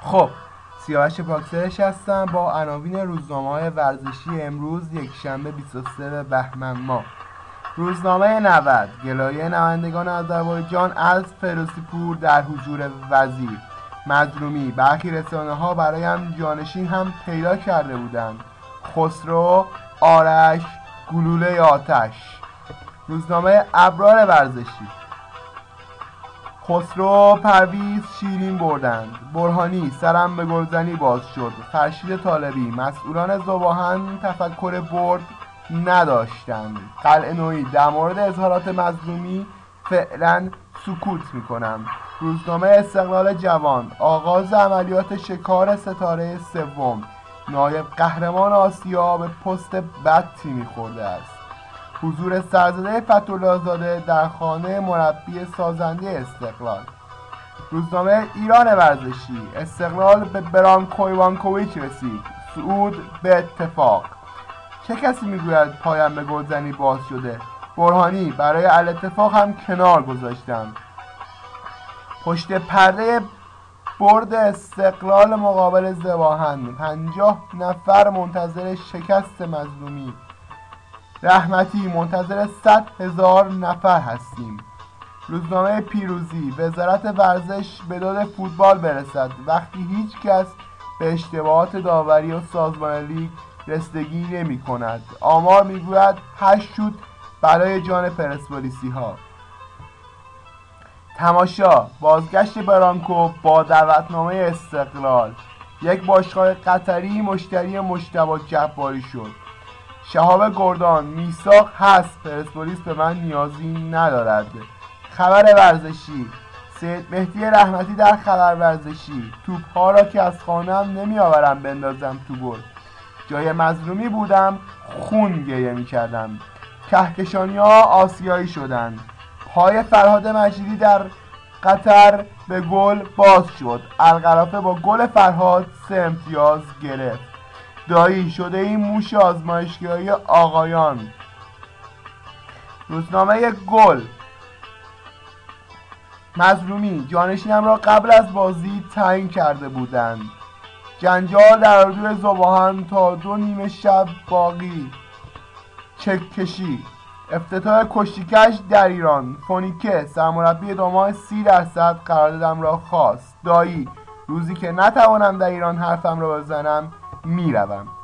خب، سیاوش پاکسرش هستم با عناوین روزنامه‌های ورزشی امروز یکشنبه 23 بهمن ماه. روزنامه 90 گلایه نمایندگان آذربایجان از فیروزپور در حضور وزیر مظلومی. برخی رسانه‌ها برایم جانشین هم پیدا کرده بودند: خسرو، آرش، گلوله آتش. روزنامه ابرار ورزشی: خسرو پرویز شیرین بردند، برهانی سرم به گلزنی باز شد. فرشید طالبی: مسئولان ذوب‌آهن تفکر برد نداشتند. قلعه نویی: در مورد اظهارات مظلومی فعلا سکوت میکنم. روزنامه استقلال جوان: آغاز عملیات شکار ستاره سوم، نایب قهرمان آسیا به پست بد تیمی خورده است. حضور سرزده فتح‌الله زاده در خانه مربی سازنده استقلال. روزنامه ایران ورزشی: استقلال به برانکو ایوانکوویچ رسید، صعود به اتفاق. چه کسی میگوید پایم به گلزنی باز شده؟ برهانی: برای الاتفاق هم کنار گذاشتم. پشت پرده برد استقلال مقابل ذوب‌آهن، 50 نفر منتظر شکست مظلومی. رحمتی: منتظر 100,000 نفر هستیم. روزنامه پیروزی: وزارت ورزش به داد فوتبال برسد وقتی هیچ کس به اشتباهات داوری و سازمان لیگ رسیدگی نمی کند. آمار میگوید 8 شوت برای جان پرسپولیسی ها. تماشا: بازگشت برانکو با دعوتنامه استقلال. یک باشگاه قطری مشتری مجتبی جباری شد. شهاب گردان: میثاق هست، پرسپولیس به من نیازی ندارد. خبر ورزشی: سید مهدی رحمتی در خبر ورزشی: توپ‌ها را که از خانه‌ام نمی‌آورم بندازم تو گل. جای مظلومی بودم، خون گریه می‌کردم. کهکشانی‌ها آسیایی شدند. پای فرهاد مجیدی در قطر به گل باز شد. القرافه با گل فرهاد 3 امتیاز گرفت. دایی شده این موش آزمایشگاهی آقایان. روزنامه گل: مظلومی: جانشینم را قبل از بازی تعیین کرده بودند. جنجال در اردوی ذوب‌آهن تا 2 نیم شب باقی. چکشی: افتتاح کشتیکش در ایران. فونیکه: سرمربی داماد 30% قراردادم را خواست. دایی: روزی که نتوانم در ایران حرفم را بزنم میروم.